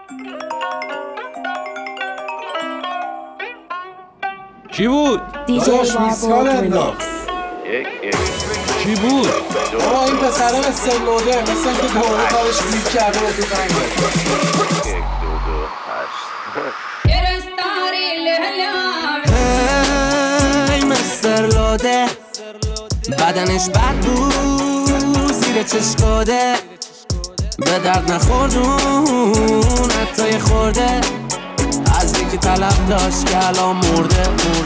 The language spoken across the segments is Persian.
چی بود؟ دیجی وابود ریمیکس. چی بود؟ این پسره مثل لوده، مثل اینکه دوره کارش گیر کرده و تو زنگه. 1 2 8 مستر لوده بدنش بد بود زیر چشکاده به درد نخوردون حتی یه خورده از یکی طلب داشت که الان مرده.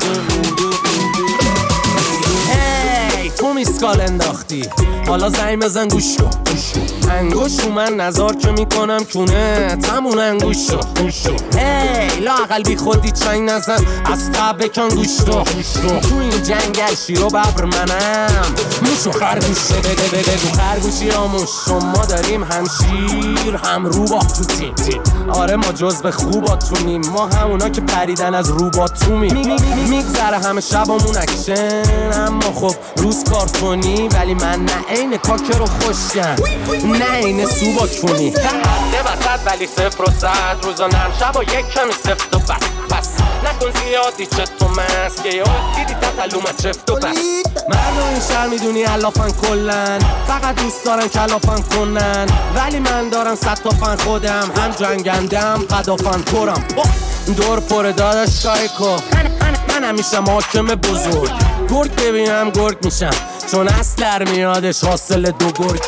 هی تو میسکال انداختی حالا زنگ بزن گوش کن. انگوش رو من نظار که میکنم کونه تمون انگوش رو. هی لااقل بی خودی چنگ نزن از تب بکن گوش رو. تو این جنگل شیر و ببر منم موش و خرگوش رو. بگو خرگوشی آموش شما داریم هم شیر هم روباه تو تیم. آره ما جزو خوباتونیم، ما همونا که پریدن از روباتومی. میگذره همه شبامون اکشن، اما خب روز کار کنی ولی من نه عین کاکر و خوشگم نه عین سوبات کنی. هفته وسط ولی 0% روزا نرم شب و یک کمی سفت و بس. پس نکن زیادی چت و مست که دیدی تطلومت چفت و بس. مردم این شهر میدونی علافن کلن، فقط دوست دارن کلافن کنن، ولی من دارم 100 تا فن خودم، هم جنگندم قدافن پرم دور پر داداش کایکو. من همیشه محاکم بزرگ گرگ ببینم گرگ میشم چون اصل میادش حاصل دو گرگ.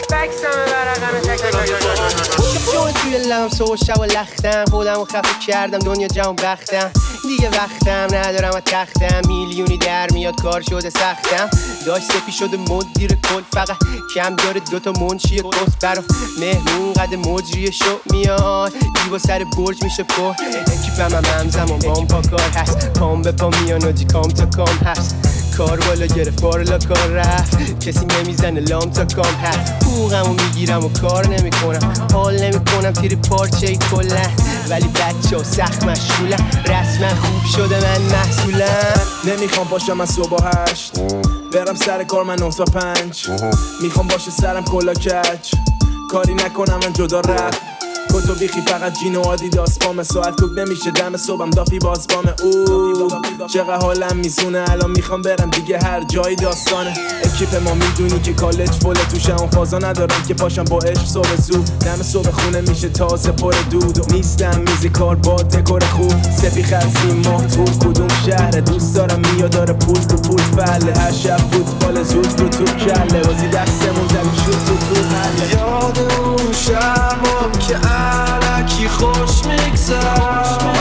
شون توی لبم صبح شب و لختم خودم و خفه کردم دنیا جهان بختم دیگه وقتم ندارم و تختم میلیونی در میاد کار شده سختم داشت سپی شده مدیر کل فقط کم داره 2 تا منشی قصد برا مهمون قد مجری شو میاد دیوا سر برج میشه پر اکیپم هم همزمان بام پا کار هست پام به پا میان و جی کام تا کام هست کار بالا گرفت بارلا کار رفت کسی نمیزنه لام تا کام هست حقوقمو میگیرم و کار نمیکنم حال نمیکنم تیر پارچه کلن ولی بچه ها سخت مشغولم رسما خوب شده من محصولم نمیخوام باشم از صبح 8 برم سر کار من 9 تا 5 میخوام باشه سرم کلا کچ کاری نکنم من جدا رفت کتو بیخی فقط جین و آدیداس پام ساعت کوک نمیشه دم صبحم دافی باز بام چقدر حالم میزونه الان میخوام برم دیگه هر جایی داستانه اکیپ ما میدونی که کالج فوله توشه اون فازا ندارم که پاشم با عشق صبح زود دم صبح خونه میشه تازه پر دود و نیستم میزی کار با دکور خوب سپی خرسیم ماه تو کدوم شهر دوست دارم میاد داره پول تو پول فله هر شب فوتبال زود رو تو کله بازی دستمون زمین شد تو حله یاد اون شبم که الکی خوش میگذرم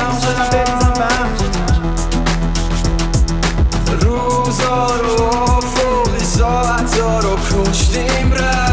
روزا رو فوقی ساعتا رو کشتیم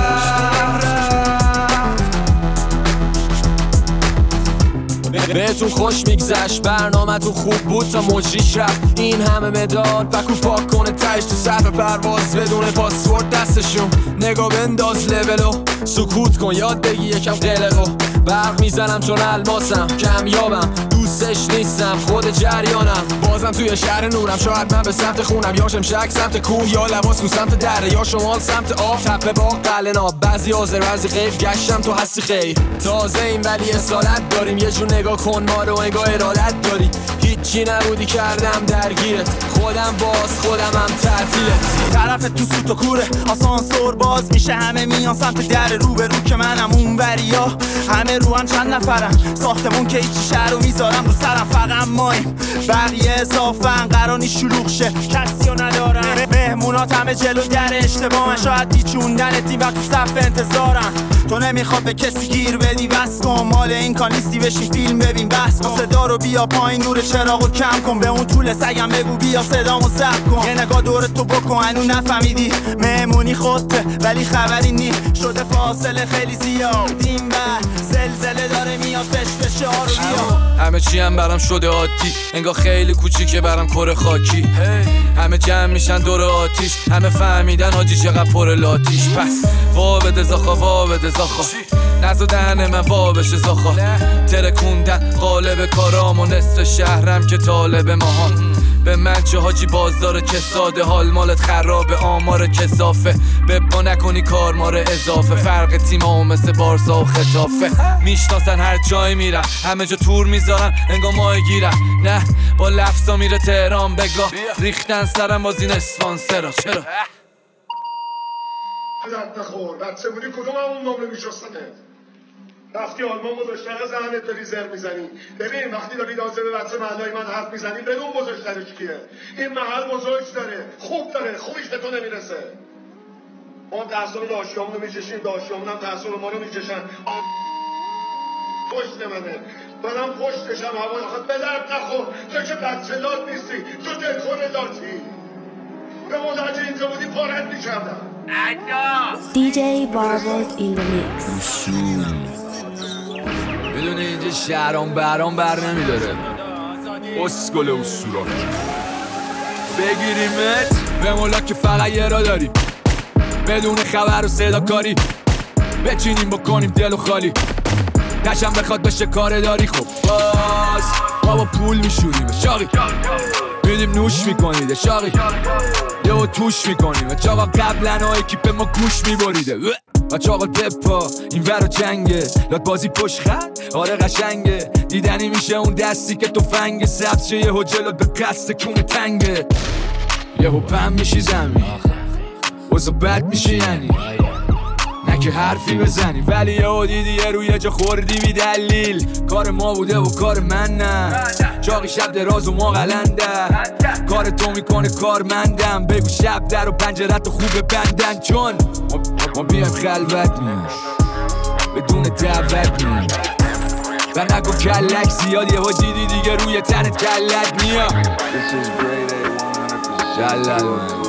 بهتون خوش میگذشت برنامه تو خوب بود تا مجریش رفت این همه مداد بکو پاک کنه تایش تو صفحه پرواز بدون پاسورد دستشون نگاه بنداز لولو سکوت کن یاد بگی یکم قلقو برق میزنم چون الماسم کمیابم دوستش نیستم خود جریانم بازم توی شهر نورم شاید من به سمت خونم یا شمشک سمت کوه یا لباس رو سمت دره یا شمال سمت آب تپه باغ قلعه ناب بعضی حاضر بعضی غیب گشتم تو هستی خیر تازه این ولی اصالت داریم یه جور نگاه کن ما رو انگاه ارادت داری هیچی نبودی کردم درگیرت خودم باز خودم هم تعطیلت طرف تو سوت و کوره آسانسور باز میشه همه میان سمت در رو به رو که منم اون وریا همه رو هم چند نفرم ساختمون که هیچی شهر رو میذارم رو سرم فقط مایم بقیه اضافن قرانی شلوغ شه کسی رو ندارم مهمونات همه جلو در اشتباهن شاید دیچوندنتی و تو صف انتظارن تو نمیخواد به کسی گیر بدی بس کن مال این کانیستی بشین فیلم ببین بس کن صدا رو بیا پایین نور چراغو کم کن به اون طول سگم بگو بیا صدامو ضبط کن یه نگاه دور تو بکن هنو نفهمیدی مهمونی خودته ولی خبری نی شده فاصله خیلی زیاد این بر زلزله داره میاد فش فش آرو بیا همه چی هم برام شده عادی انگار خیلی کوچیکه برام کره خاکی همه جمع میشن دور آتیش همه فهمیدن حاجی چقدر پر لاتیش پس وا بده زاخا وا بده زاخا نزا دهن من وا بشه زاخا ترکوندن قالب کارام و نصف شهرم که طالب ماها به من چه حاجی بازار که ساده، حال مالت خرابه آمار کثافه، ببا نکنی کار ماره اضافه، فرق تیم ها مثل بارسا و خطافه، میشناسن هر جایی میرم همه جا تور میذارن انگار ماه گیرم، نه با لفظا میره تهران بگاه، ریختن سرم باز این اسپانسرا. چرا؟ درد نخور بچه بودی کدوم همون نامه میشستنه رفتی آلمان بزرگتر زنت داری زر میزنی. ببین وقتی داری دازه به بچه محلای من حرف میزنی بدون بزرگترش کیه. این محل بزرگ داره خوب داره خوبیش به تو نمیرسه. ما تحصیل داشتیامون رو میچشیم داشتیامون هم تحصیل ما رو میچشن. پشت منه منم پشتشم هوا آخه به درد نخور تو که بچه داد نیستی تو دلخور داتی به مدرجه اینجا بودی پارت میکردم. DJ Barbot in the mix. میدونی اینجا شهرام برام بر نمیداره اسکل اصولاک بگیریمت به مولا که فقط یه را داریم بدون خبر و صدا کاری بچینیم بکنیم دلو خالی نشم بخواد بشه کار داری. خب باز ما با پول میشوریم شاقی میدیم نوش میکنیده شاقی یهو توش میکنیم چاقا قبلن ها اکیپ ما گوش میبریده بچه آقا دپا این ورا جنگه لات بازی پشت خط آره قشنگه دیدنی میشه اون دستی که تفنگ سبز شه یهو جلوت به قصد کونه تنگه یهو پم میشی زمین وزا بد میشی یعنی نه که حرفی بزنی ولی یهو دیدی یه روی جا خوردی بی دلیل کار ما بوده و کار من نه چاقی شب دراز و ما قلنده کار تو میکنه کارمندم بگو شب در و پنجرت خوبه بندن چون ما بیایم خلوت میم بدون دعوت میم و نگو کلک زیاد یه دیدی دیگه روی تنت کلت میاد شلل من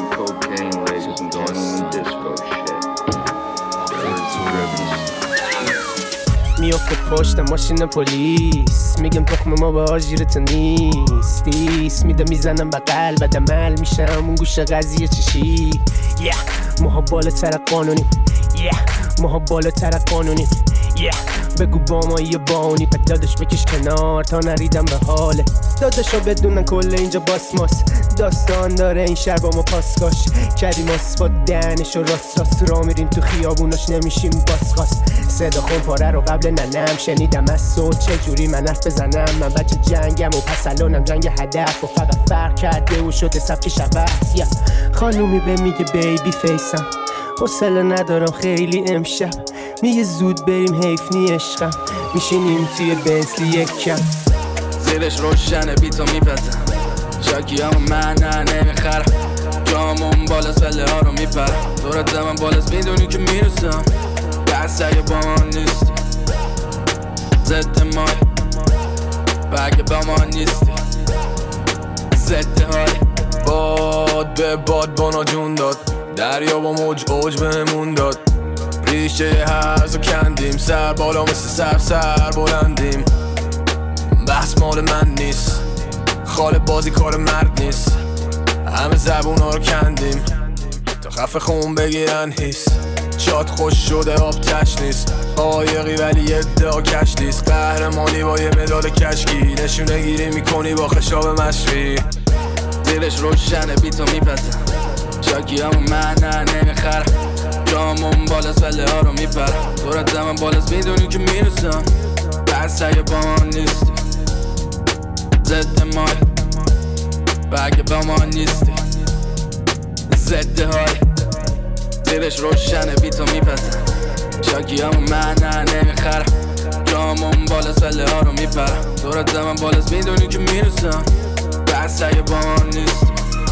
میافته پشت ماشین پلیس میگم تخم ما به آژیرت نیست میده میزنم به قلب عمل میشم اون گوش قضیه چشی ماها بالاتر قانونیم ماها بالاتر قانونیم بگو با ما یه بانی پد دادش بکش کنار تا نریدم به حاله دادشا بدونن کل اینجا باس ماس داستان داره این شهر با ما پاسکاش کردیم آسفاد دهنش و راست را میریم تو خیابوناش نمیشیم باسخاست صدا خون پاره رو قبل ننم شنیدم از صوت چجوری من حرف بزنم من بچه جنگم و پس الانم جنگ هدف و فقط فرق کرده و شده سبک شبست خانومی به میگه بیبی فیسم حوصله ندارم خیلی امشب میگه زود بریم حیف نی عشقم میشینیم توی بنسلی یک کم زیرش روشنه بیتو میپزم شاکی همون من نمیخرم جامون بالاست ولی ها رو میپرم دورت من بالاست میدونی که میرسم دست اگه با من نیستی ضد مای بگه با من نیستی ضد های باد به باد بانا جون داد دریا با موج اوج بهمون داد ریشه هرزو کندیم سر بالا مثل سر بلندیم بحث مال من نیست خاله بازی کار مرد نیست همه زبون ها رو کندیم تا خفه خون بگیرن هیست شاد خوش شده آب تش نیست قایقی ولی ادعا کش نیست قهرمانی با یه مدال کشکی نشونه گیری میکنی با خشاب مشفی زیرش روشنه بیتو میپزم شاکی همون من نمیخرم جامون بالاست ولی ها رو میپرم دورت من بالاست میدونی که میرسم بس اگه با من نیستی ضد مای بگه با من نیستی ضد های زیرش روشنه بیتو میپزم شاکی همون من نمیخرم جامون بالاست ولی ها رو میپرم دورت من بالاست میدونی که میرسم بس اگه با من نیستی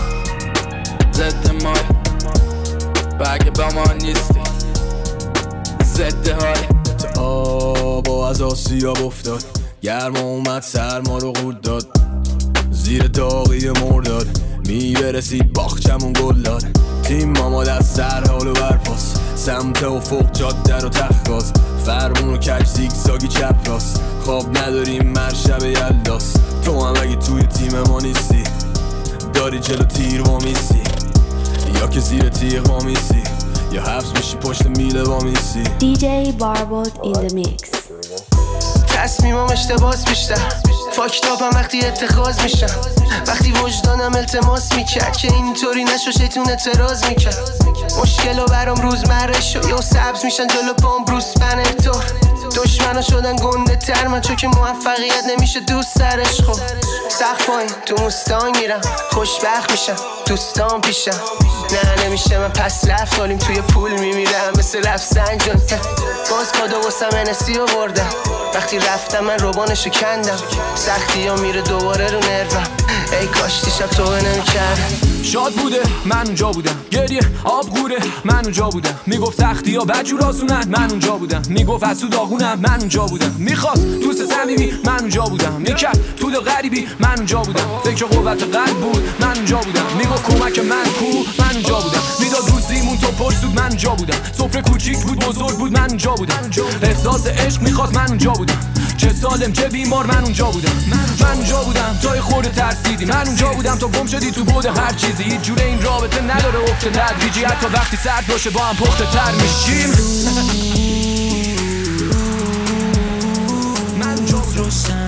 ضد مای بگه با ما نیستی ضد های تا آبا از آسیاب افتاد گرما اومد سرما رو قورت داد زیر داغی مرداد میبرسید باخچمون گل داد تیم ماما دست سر حال و برپاس سمت افق جاده رو تخت فرمون و کج زیگزاگی چپ راست خواب نداریم مرشب یلداس تو هم اگه توی تیم ما نیستی داری جلو تیر وامیستی یا که زیر تیغ وامیستی یا حبس میشی پشت میله وامیستی DJ Barbot in the mix. تصمیمم اشتباس بیشتر فاکتاپم وقتی اتخاذ میشم، وقتی وجدانم التماس میکرد که اینطوری نشو شیطون اعتراض میکرد. مشکلو برام روزمره شد یا سبز میشن جلو پام بروس بنر. دشمنا شدن گنده تر من چون که موفقیت نمیشه دوست سرش. خب سخت پایین تو مستان میرم، خوشبخت میشم دوستان پیشم. نه نمیشه من پس رفت حالیم توی پول میمیرم مثل رفسنجان. باز کادو واسم انسی آوردم، وقتی رفتم من روبانشو کندم. سختی ها میره دوباره رو نروم، ای کاش دیشب توبه نمیکردم. شاد بوده من اونجا بودم، گریه آب غوره من اونجا بودم. میگفت سختی ها بدجور آسونن من اونجا بودم. میگفت از تو داغونم من اونجا بودم. میخواست دوست صمیمی من اونجا بودم. میکرد تو دل غریبی من اونجا بودم. فکر قوت قلب بود من اونجا بودم. میگفت کمک من کو من اونجا بودم. میداد روزیمون تو پرسود من اونجا بودم. سفره کوچیک بود بزرگ بود من اونجا بودم. احساس عشق میخواست من اونجا بودم. چه سالم چه بیمار من اونجا بودم. من اونجا بودم تا خورده ترسیدی. من اونجا بودم تا گم شدی تو بود هر چیزی. هیچ جوره این رابطه نداره افت تدریجی، حتی وقتی سرد باشه با هم پخته تر میشیم. من اونجا روشن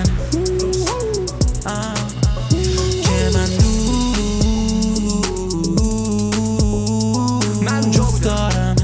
که من اونجا بودم.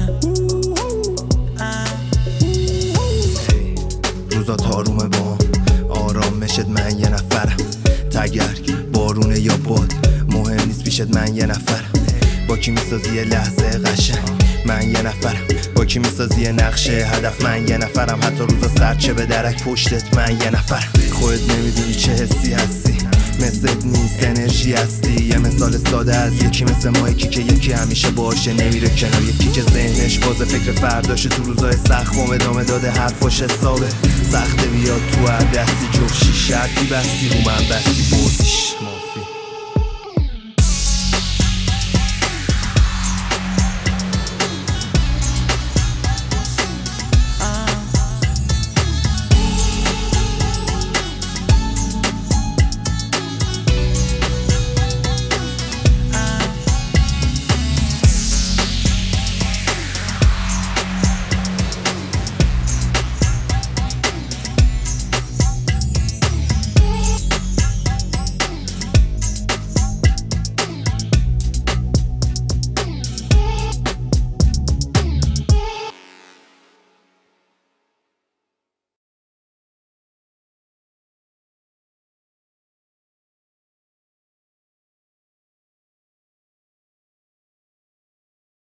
روزا تارومه با هم آرامشت من یه نفرم. تگرگ بارونه یا باد مهم نیست پیشت من یه نفرم. با کی میسازی یه لحظه قشنگ من یه نفرم. با کی میسازی یه نقشه هدف من یه نفرم. حتی روزا سرد چه به درک پشتت من یه نفرم. خودت نمیدونی چه حسی هستی، مثلت نیست انرژی هستی. یه مثال ساده از یکی مثل ما، یکی که یکی همیشه باشه نمیره کنار، یکی که ذهنش بازه فکر فرداشه. تو روزای سخت قوم ادامه داده حرفاش حسابه. سخته بیاد تو هر دستی جفشی شرطی بستی رو من بستی بردیش.